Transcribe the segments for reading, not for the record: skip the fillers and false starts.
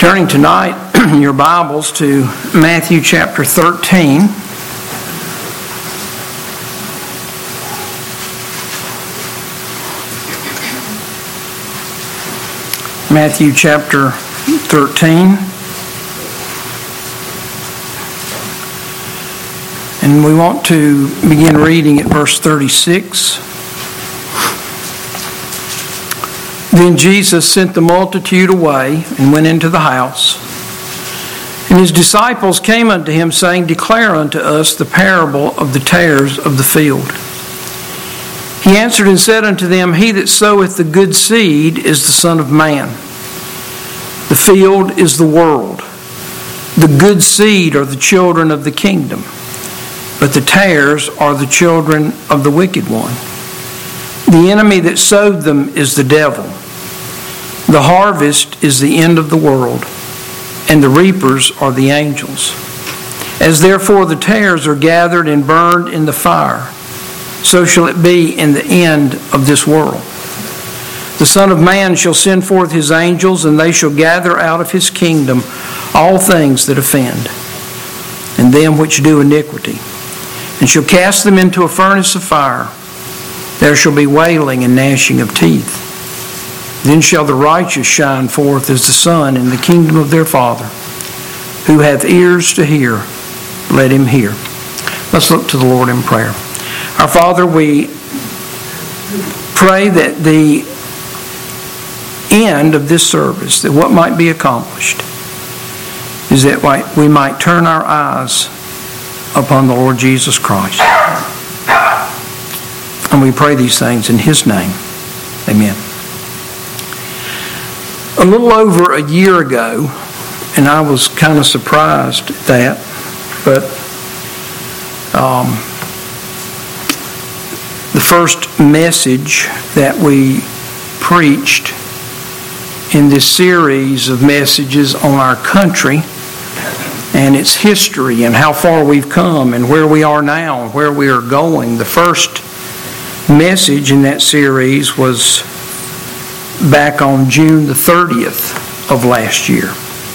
Turning tonight in your Bibles to Matthew chapter 13. Matthew chapter 13. And we want to begin reading at verse 36. Then Jesus sent the multitude away and went into the house. And his disciples came unto him, saying, Declare unto us the parable of the tares of the field. He answered and said unto them, He that soweth the good seed is the Son of Man. The field is the world. The good seed are the children of the kingdom, but the tares are the children of the wicked one. The enemy that sowed them is the devil. The harvest is the end of the world, and the reapers are the angels. As therefore the tares are gathered and burned in the fire, so shall it be in the end of this world. The Son of Man shall send forth his angels, and they shall gather out of his kingdom all things that offend, and them which do iniquity, and shall cast them into a furnace of fire. There shall be wailing and gnashing of teeth. Then shall the righteous shine forth as the sun in the kingdom of their Father. Who hath ears to hear, let him hear. Let's look to the Lord in prayer. Our Father, we pray that the end of this service, that what might be accomplished, is that we might turn our eyes upon the Lord Jesus Christ. And we pray these things in His name. Amen. A little over a year ago, and I was kind of surprised at that, but the first message that we preached in this series of messages on our country and its history and how far we've come and where we are now and where we are going. The first message in that series was back on June the 30th of last year.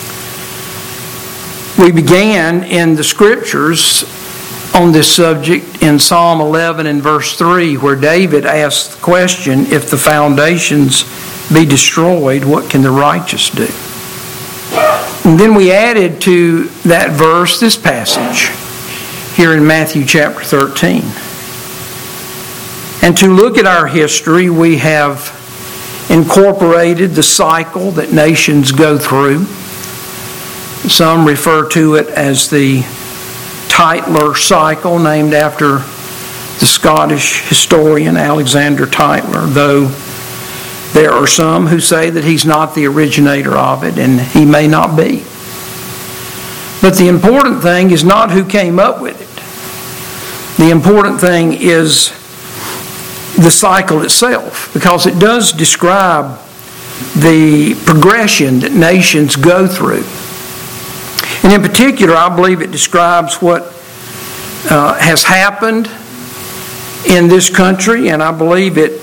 We began in the scriptures on this subject in Psalm 11 and verse 3, where David asked the question, if the foundations be destroyed, what can the righteous do? And then we added to that verse this passage here in Matthew chapter 13. And to look at our history, we have incorporated the cycle that nations go through. Some refer to it as the Tytler cycle, named after the Scottish historian Alexander Tytler, though there are some who say that he's not the originator of it, and he may not be. But the important thing is not who came up with it. The important thing is the cycle itself, because it does describe the progression that nations go through. And in particular, I believe it describes what has happened in this country, and I believe it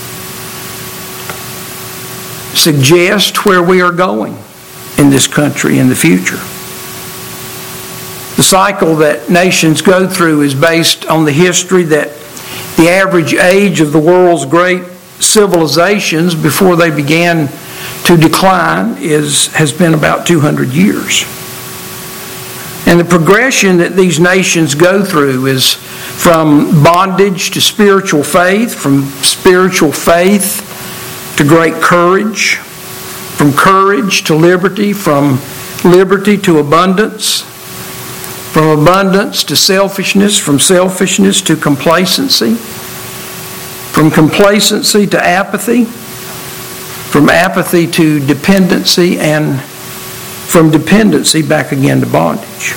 suggests where we are going in this country in the future. The cycle that nations go through is based on the history that the average age of the world's great civilizations before they began to decline has been about 200 years. And the progression that these nations go through is from bondage to spiritual faith, from spiritual faith to great courage, from courage to liberty, from liberty to abundance, from abundance to selfishness, from selfishness to complacency, from complacency to apathy, from apathy to dependency, and from dependency back again to bondage.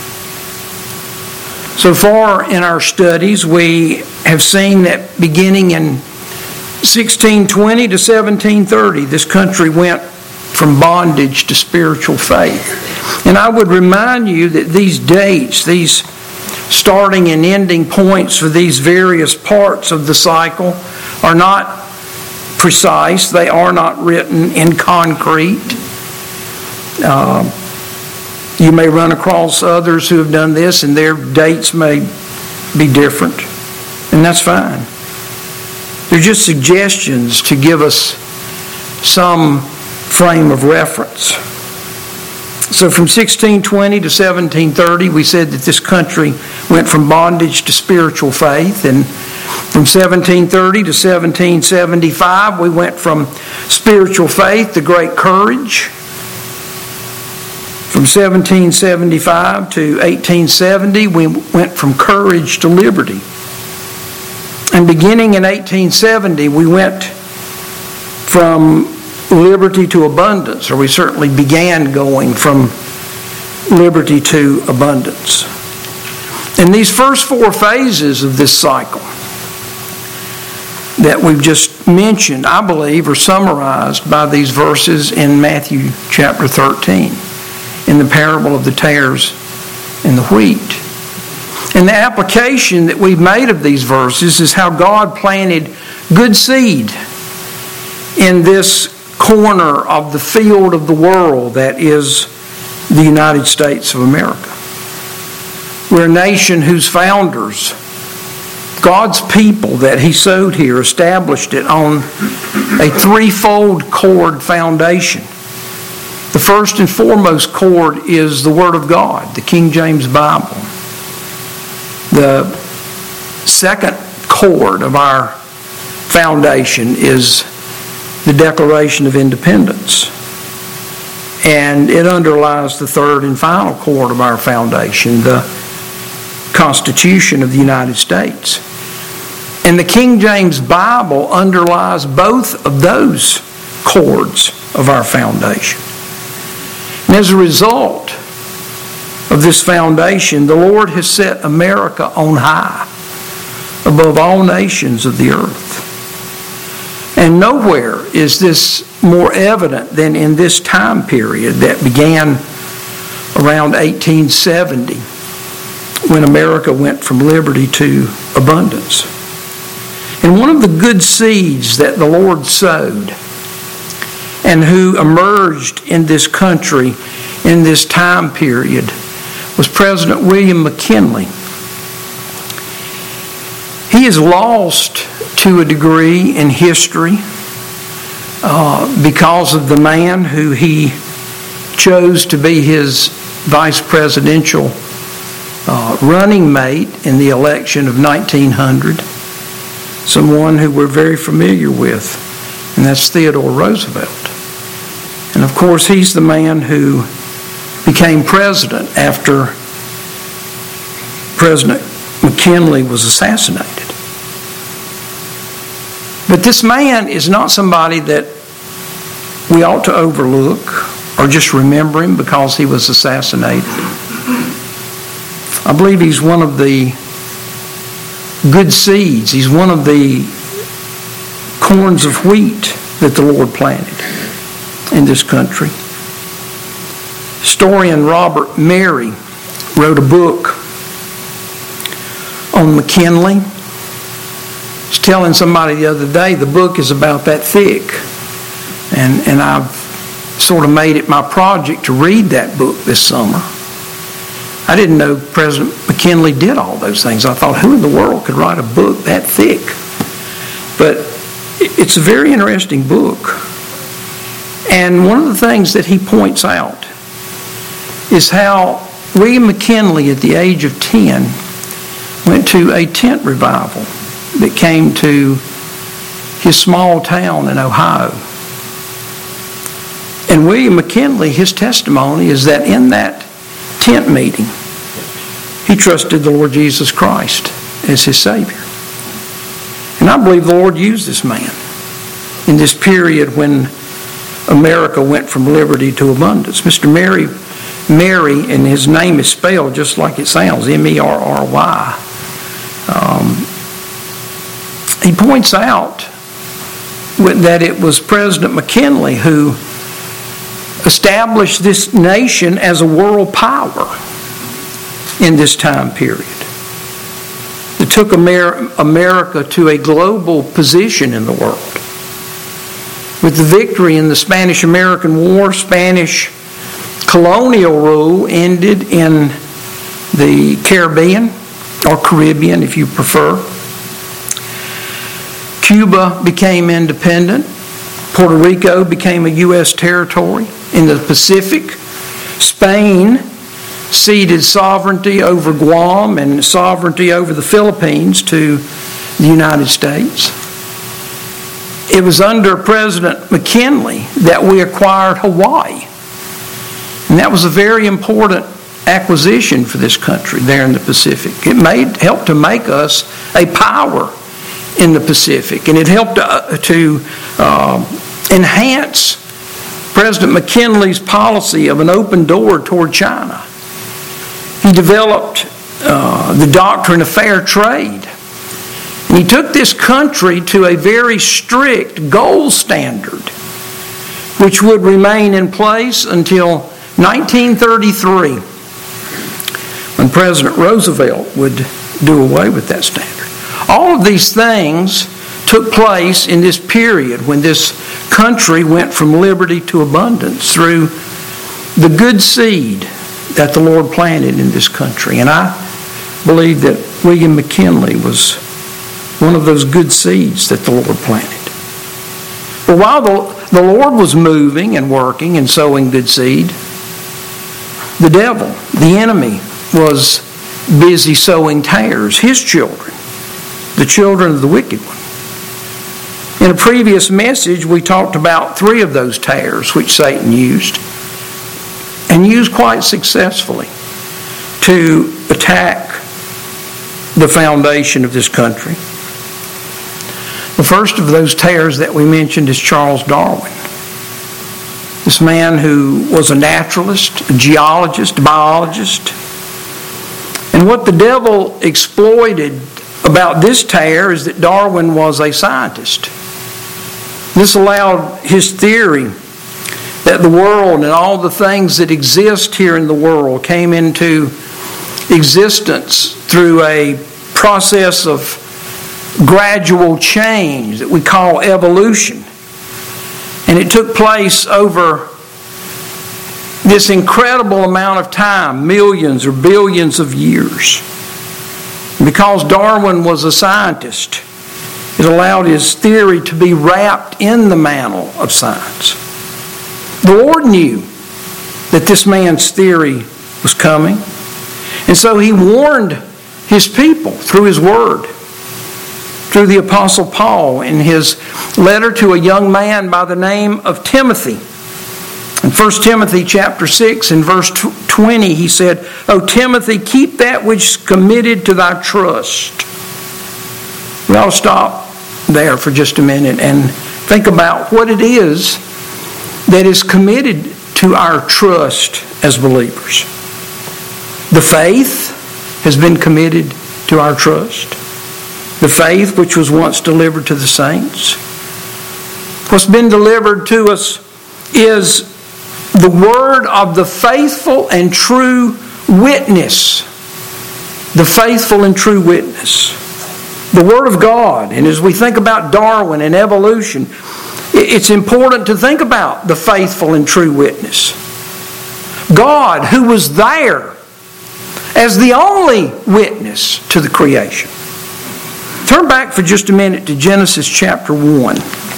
So far in our studies, we have seen that beginning in 1620 to 1730, this country went from bondage to spiritual faith. And I would remind you that these dates, these starting and ending points for these various parts of the cycle are not precise. They are not written in concrete. You may run across others who have done this, and their dates may be different, and that's fine. They're just suggestions to give us some frame of reference. So from 1620 to 1730, we said that this country went from bondage to spiritual faith. And from 1730 to 1775, we went from spiritual faith to great courage. From 1775 to 1870, we went from courage to liberty. And beginning in 1870, we went from liberty to abundance, or we certainly began going from liberty to abundance. And these first four phases of this cycle that we've just mentioned, I believe, are summarized by these verses in Matthew chapter 13, in the parable of the tares and the wheat. And the application that we've made of these verses is how God planted good seed in this corner of the field of the world that is the United States of America. We're a nation whose founders, God's people that He sowed here, established it on a threefold cord foundation. The first and foremost cord is the Word of God, the King James Bible. The second cord of our foundation is the Declaration of Independence. And it underlies the third and final cord of our foundation, the Constitution of the United States. And the King James Bible underlies both of those cords of our foundation. And as a result of this foundation, the Lord has set America on high above all nations of the earth. And nowhere is this more evident than in this time period that began around 1870, when America went from liberty to abundance. And one of the good seeds that the Lord sowed and who emerged in this country in this time period was President William McKinley. He is lost to a degree in history because of the man who he chose to be his vice presidential running mate in the election of 1900, someone who we're very familiar with, and that's Theodore Roosevelt. And of course, he's the man who became president after President McKinley was assassinated. But this man is not somebody that we ought to overlook or just remember him because he was assassinated. I believe he's one of the good seeds. He's one of the corns of wheat that the Lord planted in this country. Historian Robert Mary wrote a book on McKinley. I was telling somebody the other day, the book is about that thick. And I've sort of made it my project to read that book this summer. I didn't know President McKinley did all those things. I thought, who in the world could write a book that thick? But it's a very interesting book. And one of the things that he points out is how William McKinley, at the age of 10, went to a tent revival that came to his small town in Ohio. And William McKinley, his testimony is that in that tent meeting, he trusted the Lord Jesus Christ as his Savior. And I believe the Lord used this man in this period when America went from liberty to abundance. Mr. Mary, and his name is spelled just like it sounds, M-E-R-R-Y. He points out that it was President McKinley who established this nation as a world power in this time period. It took America to a global position in the world. With the victory in the Spanish-American War, Spanish colonial rule ended in the Caribbean, or Caribbean if you prefer. Cuba became independent. Puerto Rico became a U.S. territory. In the Pacific, Spain ceded sovereignty over Guam and sovereignty over the Philippines to the United States. It was under President McKinley that we acquired Hawaii. And that was a very important acquisition for this country there in the Pacific. It helped to make us a power in the Pacific, and it helped to enhance President McKinley's policy of an open door toward China. He developed the doctrine of fair trade. And he took this country to a very strict gold standard, which would remain in place until 1933, when President Roosevelt would do away with that standard. All of these things took place in this period when this country went from liberty to abundance through the good seed that the Lord planted in this country. And I believe that William McKinley was one of those good seeds that the Lord planted. But while the Lord was moving and working and sowing good seed, the devil, the enemy, was busy sowing tares, his children, the children of the wicked one. In a previous message, we talked about 3 of those tares which Satan used, and used quite successfully to attack the foundation of this country. The first of those tares that we mentioned is Charles Darwin. This man who was a naturalist, a geologist, a biologist. And what the devil exploited about this tare is that Darwin was a scientist. This allowed his theory that the world and all the things that exist here in the world came into existence through a process of gradual change that we call evolution. And it took place over this incredible amount of time, millions or billions of years. Because Darwin was a scientist, it allowed his theory to be wrapped in the mantle of science. The Lord knew that this man's theory was coming, and so he warned his people through his word, through the Apostle Paul in his letter to a young man by the name of Timothy. In 1 Timothy chapter 6 and verse 20, he said, "O Timothy, keep that which is committed to thy trust." We ought to stop there for just a minute and think about what it is that is committed to our trust as believers. The faith has been committed to our trust. The faith which was once delivered to the saints. What's been delivered to us is the word of the faithful and true witness. The faithful and true witness. The Word of God. And as we think about Darwin and evolution, it's important to think about the faithful and true witness. God, who was there as the only witness to the creation. Turn back for just a minute to Genesis chapter 1,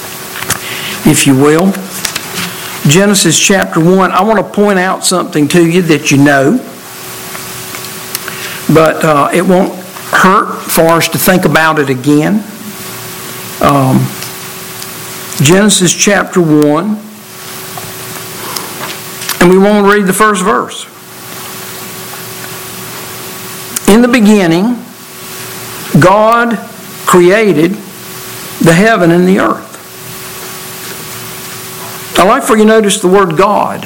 if you will. Genesis chapter 1. I want to point out something to you that you know, but it won't hurt for us to think about it again. Genesis chapter 1, and we won't read the first verse. In the beginning, God created the heaven and the earth. I'd like for you to notice the word God.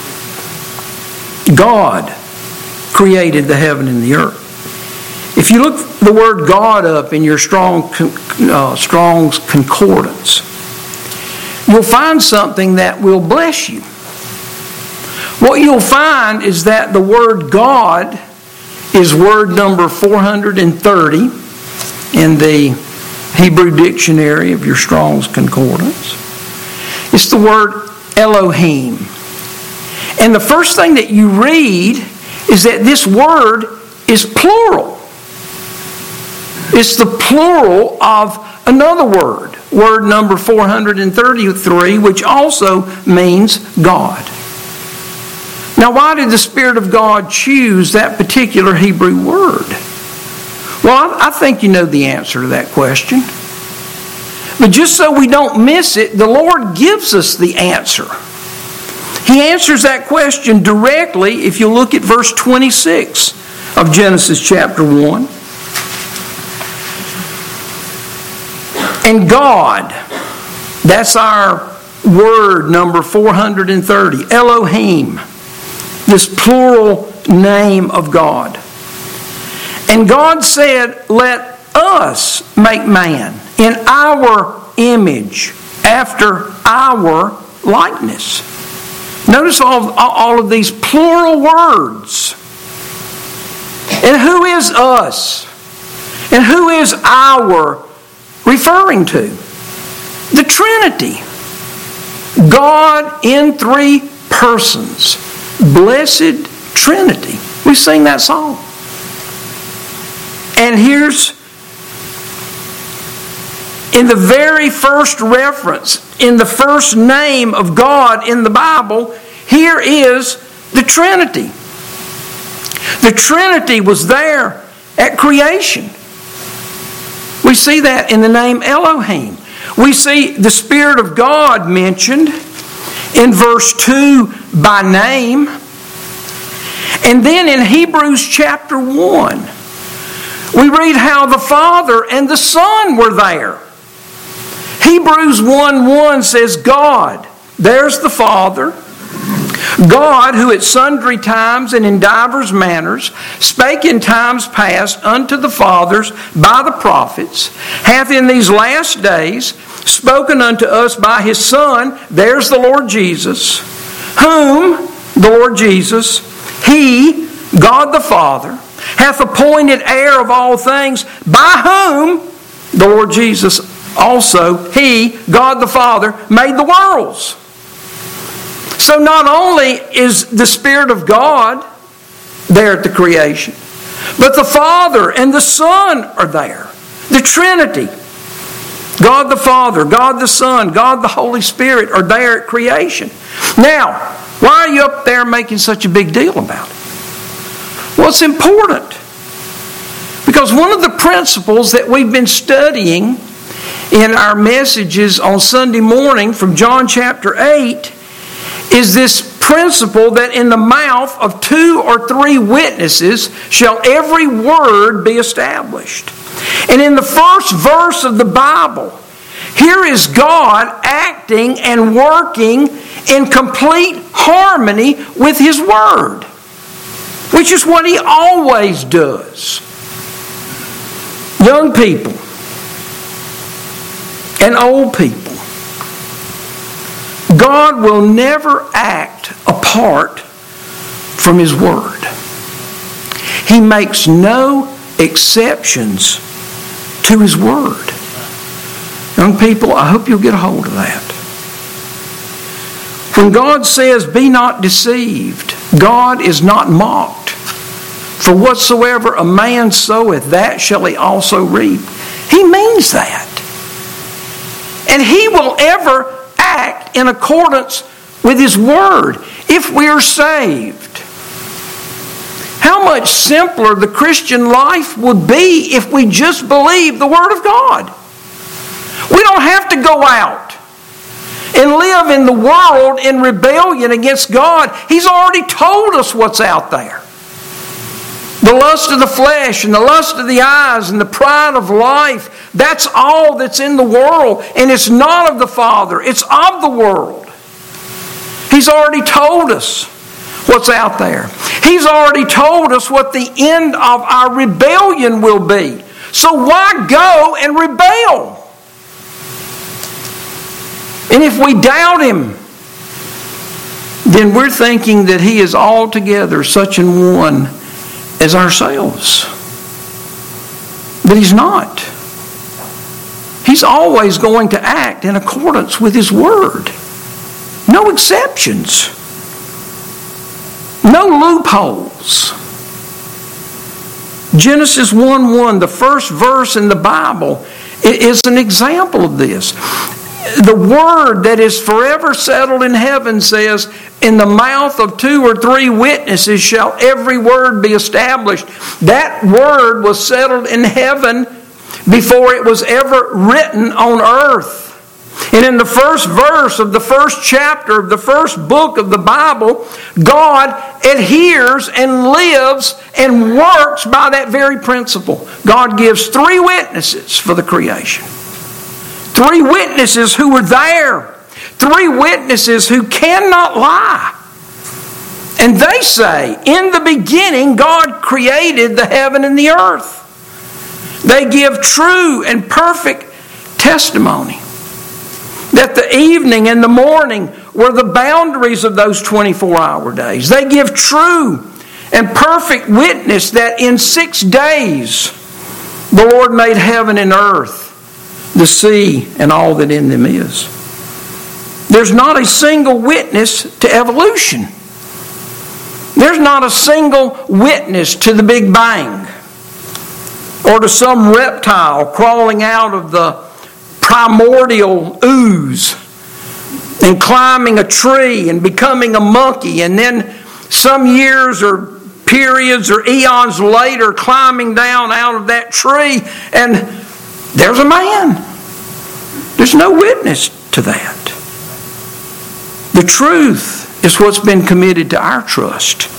God created the heaven and the earth. If you look the word God up in your Strong's Concordance, you'll find something that will bless you. What you'll find is that the word God is word number 430 in the Hebrew dictionary of your Strong's Concordance. It's the word Elohim. And the first thing that you read is that this word is plural. It's the plural of another word number 433, which also means God. Now, why did the Spirit of God choose that particular Hebrew word? Well, I think you know the answer to that question. But just so we don't miss it, the Lord gives us the answer. He answers that question directly if you look at verse 26 of Genesis chapter 1. And God, that's our word number 430, Elohim, this plural name of God. And God said, let us make man in our image, after our likeness. Notice all of these plural words. And who is us? And who is our referring to? The Trinity. God in three persons. Blessed Trinity. We sing that song. And here's, in the very first reference, in the first name of God in the Bible, here is the Trinity. The Trinity was there at creation. We see that in the name Elohim. We see the Spirit of God mentioned in verse 2 by name. And then in Hebrews chapter 1, we read how the Father and the Son were there. Hebrews 1:1 says, God, there's the Father, God, who at sundry times and in divers manners spake in times past unto the fathers by the prophets, hath in these last days spoken unto us by His Son, there's the Lord Jesus, whom, the Lord Jesus, He, God the Father, hath appointed heir of all things, by whom, the Lord Jesus also, He, God the Father, made the worlds. So not only is the Spirit of God there at the creation, but the Father and the Son are there. The Trinity, God the Father, God the Son, God the Holy Spirit are there at creation. Now, why are you up there making such a big deal about it? Well, it's important. Because one of the principles that we've been studying in our messages on Sunday morning from John chapter 8 is this principle that in the mouth of 2 or 3 witnesses shall every word be established. And in the first verse of the Bible, here is God acting and working in complete harmony with His Word, which is what He always does. Young people and old people, God will never act apart from His Word. He makes no exceptions to His Word. Young people, I hope you'll get a hold of that. When God says, be not deceived, God is not mocked. For whatsoever a man soweth, that shall he also reap. He means that. And He will ever act in accordance with His Word if we are saved. How much simpler the Christian life would be if we just believed the Word of God. We don't have to go out and live in the world in rebellion against God. He's already told us what's out there. The lust of the flesh and the lust of the eyes and the pride of life, that's all that's in the world. And it's not of the Father, it's of the world. He's already told us what's out there. He's already told us what the end of our rebellion will be. So why go and rebel? And if we doubt Him, then we're thinking that He is altogether such an one as ourselves. But He's not. He's always going to act in accordance with His Word. No exceptions. No loopholes. Genesis 1:1, the first verse in the Bible, is an example of this. The word that is forever settled in heaven says, in the mouth of 2 or 3 witnesses shall every word be established. That word was settled in heaven before it was ever written on earth. And in the first verse of the first chapter of the first book of the Bible, God adheres and lives and works by that very principle. God gives 3 witnesses for the creation. 3 witnesses who were there. 3 witnesses who cannot lie. And they say, in the beginning, God created the heaven and the earth. They give true and perfect testimony that the evening and the morning were the boundaries of those 24-hour days. They give true and perfect witness that in 6 days the Lord made heaven and earth, the sea, and all that in them is. There's not a single witness to evolution. There's not a single witness to the Big Bang or to some reptile crawling out of the primordial ooze and climbing a tree and becoming a monkey, and then some years or periods or eons later climbing down out of that tree and there's a man. There's no witness to that. The truth is what's been committed to our trust.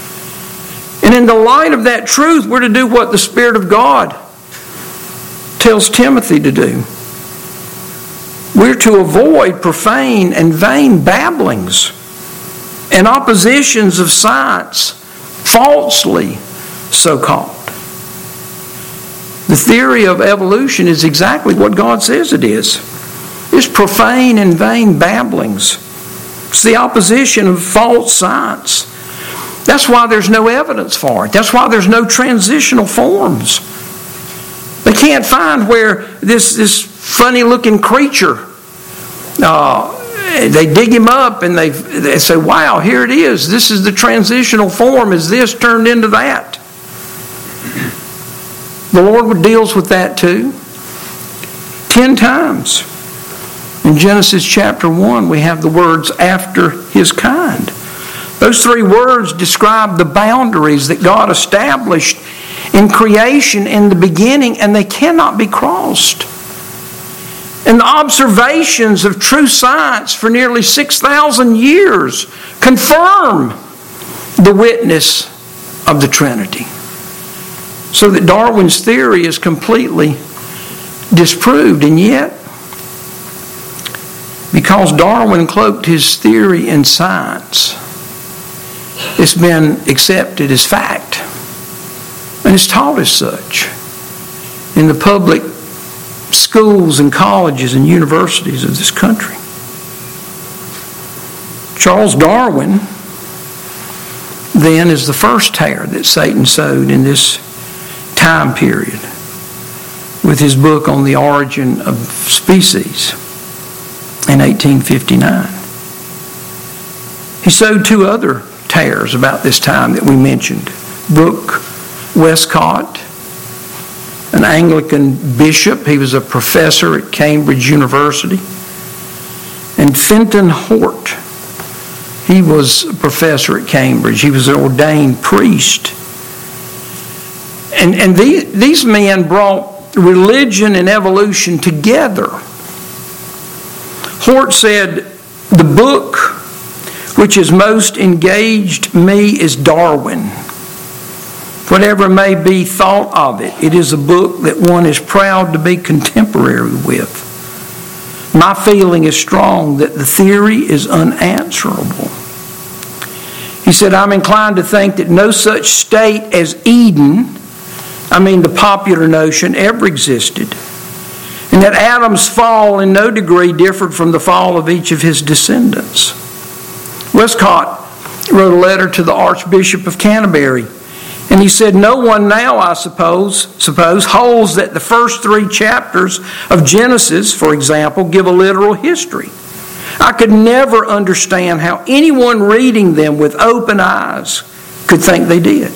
And in the light of that truth, we're to do what the Spirit of God tells Timothy to do. We're to avoid profane and vain babblings and oppositions of science, falsely so-called. The theory of evolution is exactly what God says it is. It's profane and vain babblings. It's the opposition of false science. That's why there's no evidence for it. That's why there's no transitional forms. They can't find where this funny-looking creature, they dig him up and they say, wow, here it is. This is the transitional form. Is this turned into that? The Lord deals with that too. 10 times. In Genesis chapter 1, we have the words, after his kind. Those 3 words describe the boundaries that God established in creation in the beginning, and they cannot be crossed. And the observations of true science for nearly 6,000 years confirm the witness of the Trinity. So that Darwin's theory is completely disproved. And yet, because Darwin cloaked his theory in science, it's been accepted as fact. And it's taught as such in the public schools and colleges and universities of this country. Charles Darwin, then, is the first tare that Satan sowed in this time period with his book on the origin of species in 1859. He sowed 2 other tares about this time that we mentioned. Brooke Westcott, an Anglican bishop. He was a professor at Cambridge University. And Fenton Hort. He was a professor at Cambridge. He was an ordained priest. And these men brought religion and evolution together. Hort said, the book which has most engaged me is Darwin. Whatever may be thought of it, it is a book that one is proud to be contemporary with. My feeling is strong that the theory is unanswerable. He said, I'm inclined to think that no such state as Eden, the popular notion, ever existed. And that Adam's fall in no degree differed from the fall of each of his descendants. Westcott wrote a letter to the Archbishop of Canterbury. And he said, no one now, I suppose, holds that the first 3 chapters of Genesis, for example, give a literal history I could never understand how anyone reading them with open eyes could think they did.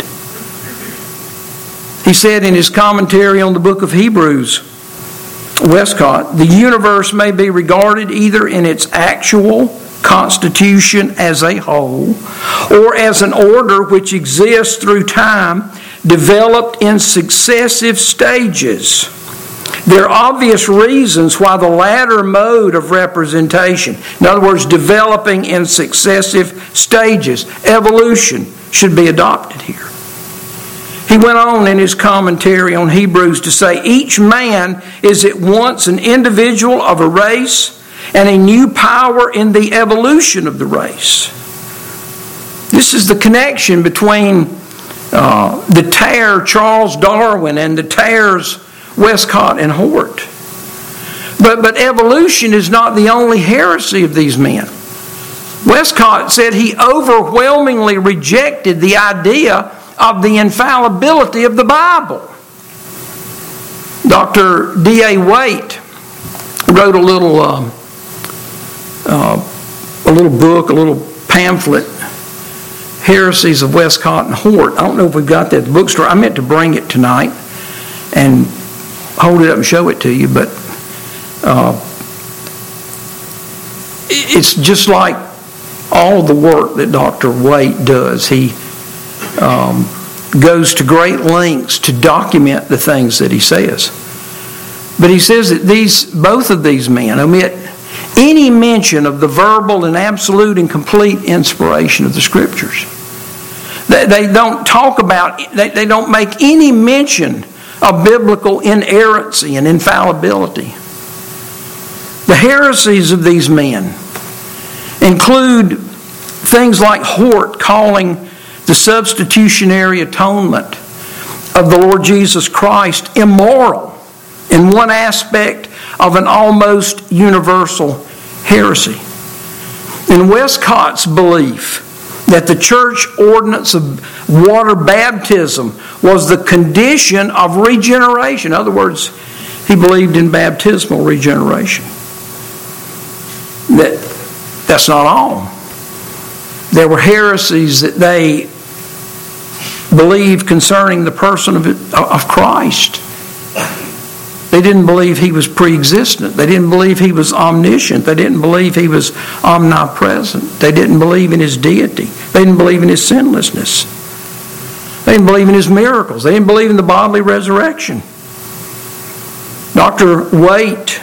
He said in his commentary on the book of Hebrews, Westcott, the universe may be regarded either in its actual constitution as a whole or as an order which exists through time, developed in successive stages. There are obvious reasons why the latter mode of representation, in other words, developing in successive stages, evolution, should be adopted here. He went on in his commentary on Hebrews to say, each man is at once an individual of a race and a new power in the evolution of the race. This is the connection between the Tare Charles Darwin and the Tares Westcott and Hort. But evolution is not the only heresy of these men. Westcott said he overwhelmingly rejected the idea of the infallibility of the Bible. Dr. D.A. Waite wrote a little book, a little pamphlet, Heresies of Westcott and Hort. I don't know if we've got that at the bookstore. I meant to bring it tonight and hold it up and show it to you, but it's just like all the work that Dr. Waite does. He goes to great lengths to document the things that he says. But he says that both of these men omit any mention of the verbal and absolute and complete inspiration of the Scriptures. They don't talk about, they don't make any mention of biblical inerrancy and infallibility. The heresies of these men include things like Hort calling the substitutionary atonement of the Lord Jesus Christ immoral in one aspect of an almost universal heresy. In Westcott's belief that the church ordinance of water baptism was the condition of regeneration. In other words, he believed in baptismal regeneration. That's not all. There were heresies that they believed concerning the person of Christ. They didn't believe he was pre-existent. They didn't believe he was omniscient. They didn't believe he was omnipresent. They didn't believe in his deity. They didn't believe in his sinlessness. They didn't believe in his miracles. They didn't believe in the bodily resurrection. Dr. Waite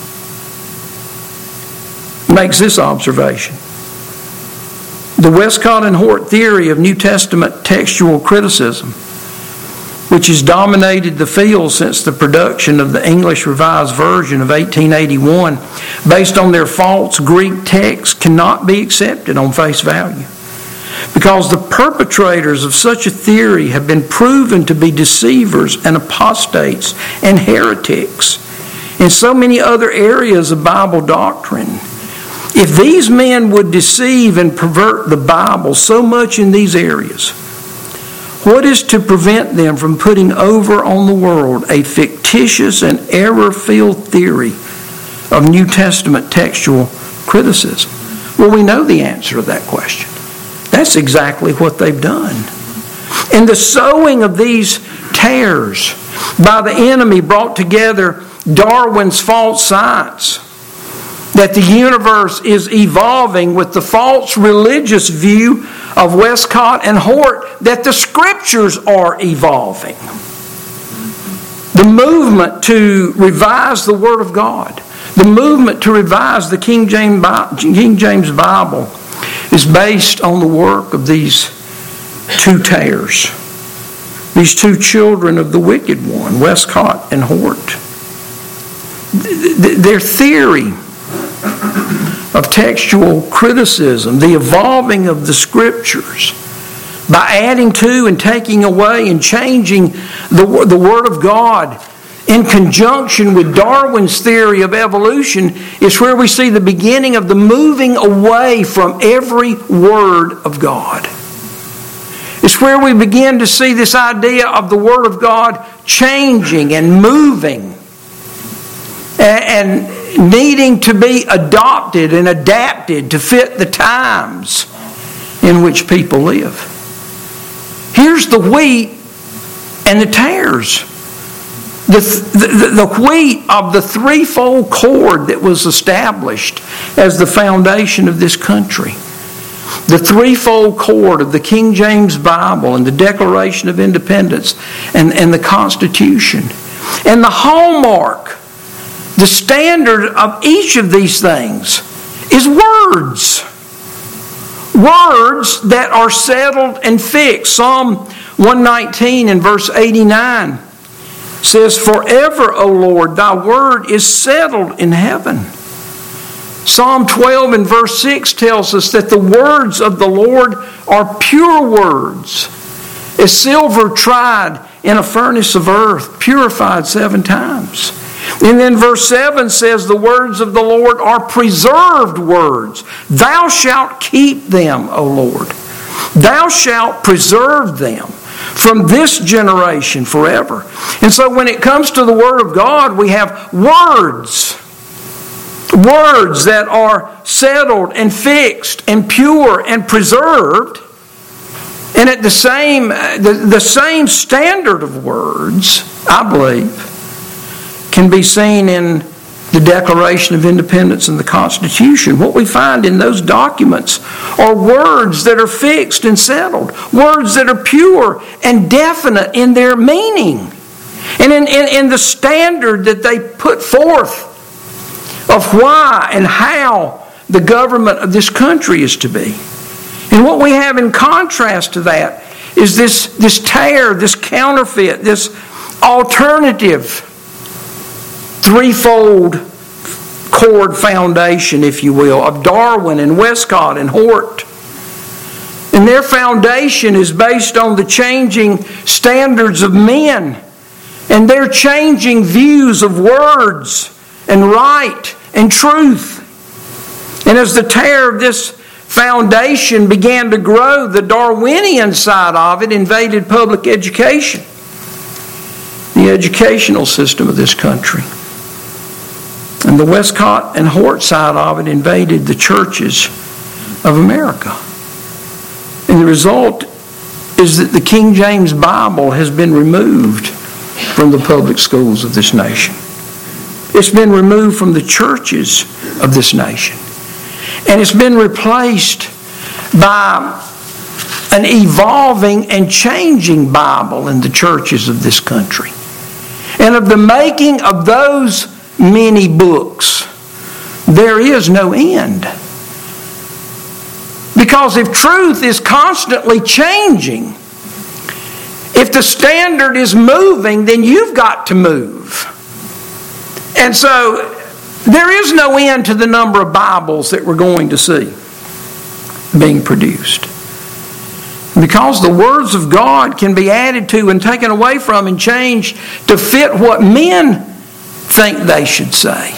makes this observation. The Westcott and Hort theory of New Testament textual criticism, which has dominated the field since the production of the English Revised Version of 1881, based on their false Greek text, cannot be accepted on face value. Because the perpetrators of such a theory have been proven to be deceivers and apostates and heretics in so many other areas of Bible doctrine. If these men would deceive and pervert the Bible so much in these areas, what is to prevent them from putting over on the world a fictitious and error-filled theory of New Testament textual criticism? Well, we know the answer to that question. That's exactly what they've done. And the sowing of these tares by the enemy brought together Darwin's false science, that the universe is evolving with the false religious view of Westcott and Hort, that the Scriptures are evolving. The movement to revise the Word of God, the movement to revise the King James Bible is based on the work of these two tares, these two children of the wicked one, Westcott and Hort. Their theory of textual criticism, the evolving of the Scriptures, by adding to and taking away and changing the Word of God in conjunction with Darwin's theory of evolution, is where we see the beginning of the moving away from every Word of God. It's where we begin to see this idea of the Word of God changing and moving. And needing to be adopted and adapted to fit the times in which people live. Here's the wheat and the tares. The wheat of the threefold cord that was established as the foundation of this country. The threefold cord of the King James Bible and the Declaration of Independence and the Constitution. And the hallmark, the standard of each of these things is words. Words that are settled and fixed. Psalm 119 and verse 89 says, "Forever, O Lord, thy word is settled in heaven." Psalm 12 and verse 6 tells us that the words of the Lord are pure words, as silver tried in a furnace of earth, purified 7 times. And then verse 7 says the words of the Lord are preserved words. Thou shalt keep them, O Lord. Thou shalt preserve them from this generation forever. And so when it comes to the Word of God, we have words. Words that are settled and fixed and pure and preserved. And at the same standard of words, I believe, can be seen in the Declaration of Independence and the Constitution. What we find in those documents are words that are fixed and settled. Words that are pure and definite in their meaning. And in the standard that they put forth of why and how the government of this country is to be. And what we have in contrast to that is this tare, this counterfeit, this alternative threefold cord foundation, if you will, of Darwin and Westcott and Hort. And their foundation is based on the changing standards of men and their changing views of words and right and truth. And as the tare of this foundation began to grow, the Darwinian side of it invaded public education, the educational system of this country. And the Westcott and Hort side of it invaded the churches of America. And the result is that the King James Bible has been removed from the public schools of this nation. It's been removed from the churches of this nation. And it's been replaced by an evolving and changing Bible in the churches of this country. And of the making of those many books, there is no end. Because if truth is constantly changing, if the standard is moving, then you've got to move. And so there is no end to the number of Bibles that we're going to see being produced. Because the words of God can be added to and taken away from and changed to fit what men think they should say.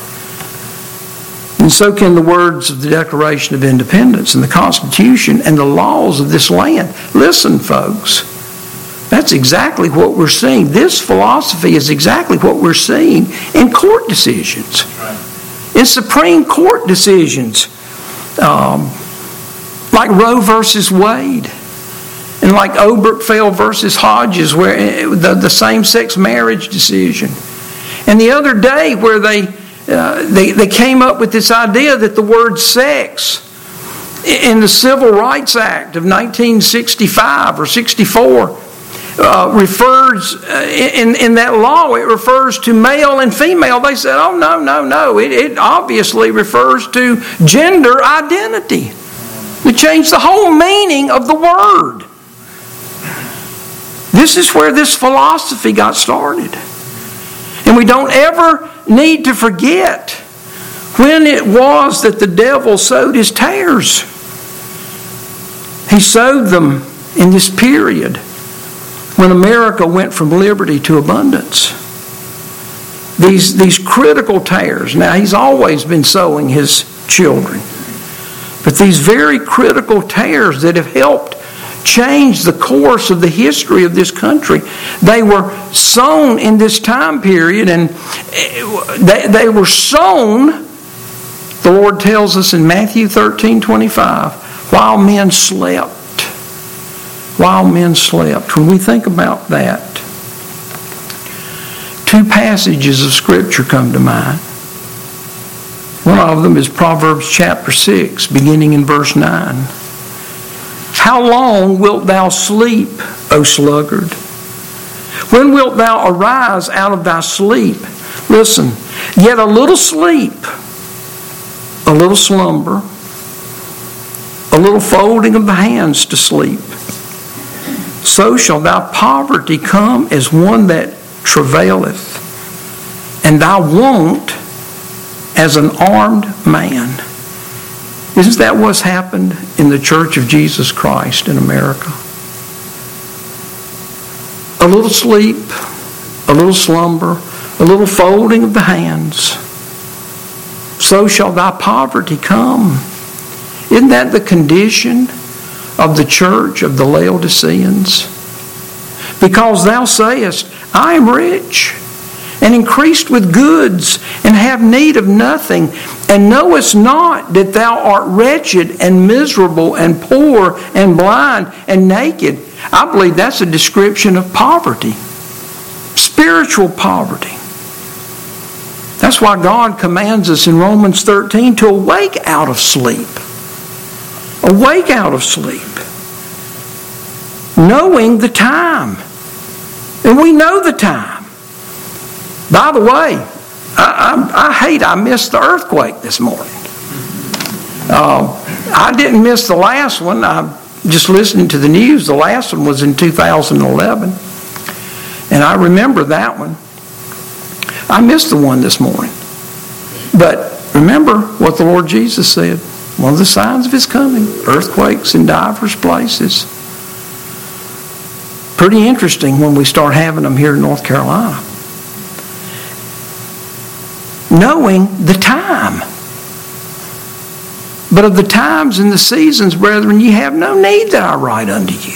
And so can the words of the Declaration of Independence and the Constitution and the laws of this land. Listen, folks, that's exactly what we're seeing. This philosophy is exactly what we're seeing in court decisions, in Supreme Court decisions, like Roe versus Wade, and like Obergefell versus Hodges, where the same-sex marriage decision. And the other day, where they came up with this idea that the word sex in the Civil Rights Act of 1965 or 64 refers, in that law, it refers to male and female. They said, oh, no. It obviously refers to gender identity. They changed the whole meaning of the word. This is where this philosophy got started. And we don't ever need to forget when it was that the devil sowed his tares. He sowed them in this period when America went from liberty to abundance. These critical tares. Now, he's always been sowing his children. But these very critical tares that have helped changed the course of the history of this country. They were sown in this time period, and they were sown, the Lord tells us in Matthew 13:25, while men slept. While men slept. When we think about that, two passages of Scripture come to mind. One of them is Proverbs chapter 6, beginning in verse 9. How long wilt thou sleep, O sluggard? When wilt thou arise out of thy sleep? Listen, yet a little sleep, a little slumber, a little folding of the hands to sleep. So shall thy poverty come as one that travaileth, and thy want as an armed man. Isn't that what's happened in the Church of Jesus Christ in America? A little sleep, a little slumber, a little folding of the hands. So shall thy poverty come. Isn't that the condition of the church of the Laodiceans? Because thou sayest, I am rich, and increased with goods, and have need of nothing, and knowest not that thou art wretched and miserable and poor and blind and naked. I believe that's a description of poverty, spiritual poverty. That's why God commands us in Romans 13 to awake out of sleep. Awake out of sleep. Knowing the time. And we know the time. By the way, I missed the earthquake this morning. I didn't miss the last one. I'm just listening to the news. The last one was in 2011. And I remember that one. I missed the one this morning. But remember what the Lord Jesus said. One of the signs of His coming, earthquakes in divers places. Pretty interesting when we start having them here in North Carolina. Knowing the time. But of the times and the seasons, brethren, ye have no need that I write unto you.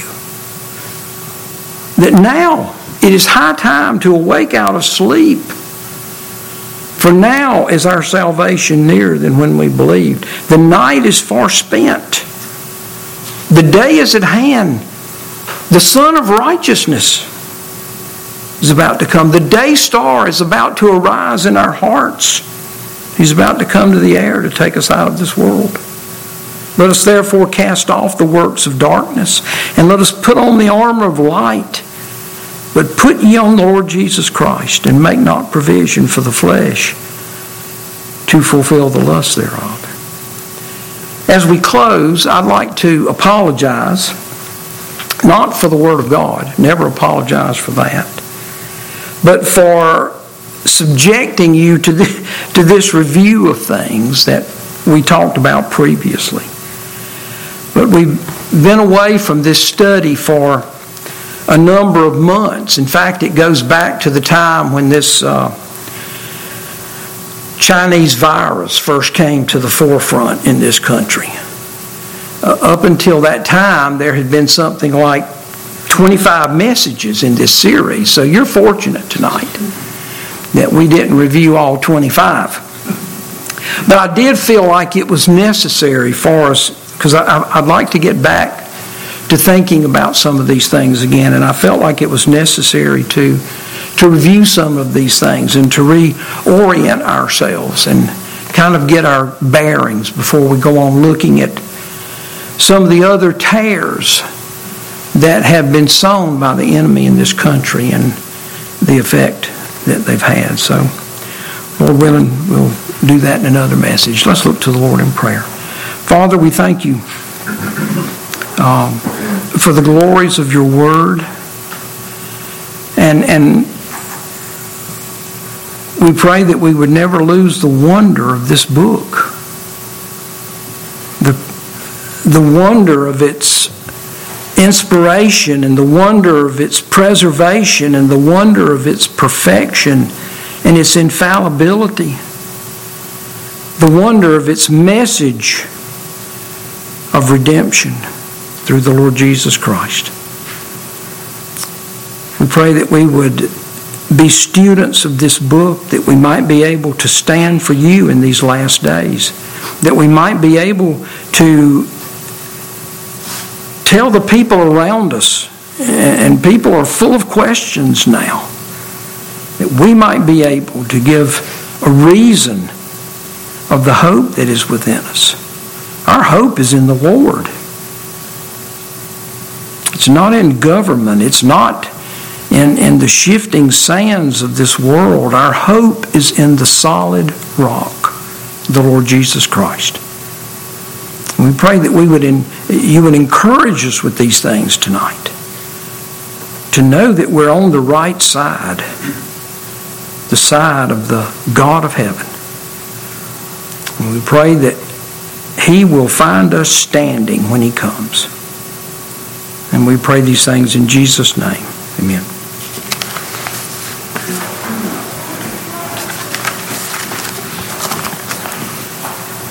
That now it is high time to awake out of sleep. For now is our salvation nearer than when we believed. The night is far spent. The day is at hand. The Son of Righteousness is about to come. The day star is about to arise in our hearts. He's about to come to the air to take us out of this world. Let us therefore cast off the works of darkness, and let us put on the armor of light. But put ye on the Lord Jesus Christ, and make not provision for the flesh to fulfill the lust thereof. As we close, I'd like to apologize, not for the Word of God, never apologize for that, but for subjecting you to this review of things that we talked about previously. But we've been away from this study for a number of months. In fact, it goes back to the time when this Chinese virus first came to the forefront in this country. Up until that time, there had been something like 25 messages in this series. So you're fortunate tonight that we didn't review all 25. But I did feel like it was necessary for us, because I'd like to get back to thinking about some of these things again, and I felt like it was necessary to review some of these things and to reorient ourselves and kind of get our bearings before we go on looking at some of the other tares that have been sown by the enemy in this country and the effect that they've had. So, Lord willing, we'll do that in another message. Let's look to the Lord in prayer. Father, we thank you for the glories of your word, and we pray that we would never lose the wonder of this book, the wonder of its inspiration, and the wonder of its preservation, and the wonder of its perfection and its infallibility, the wonder of its message of redemption. through the Lord Jesus Christ. We pray that we would be students of this book, that we might be able to stand for you in these last days, that we might be able to tell the people around us, and people are full of questions now, that we might be able to give a reason of the hope that is within us. Our hope is in the Lord. It's not in government. It's not in the shifting sands of this world. Our hope is in the solid rock, the Lord Jesus Christ. And we pray that you would encourage us with these things tonight, to know that we're on the right side, the side of the God of heaven. And we pray that He will find us standing when He comes. And we pray these things in Jesus' name. Amen.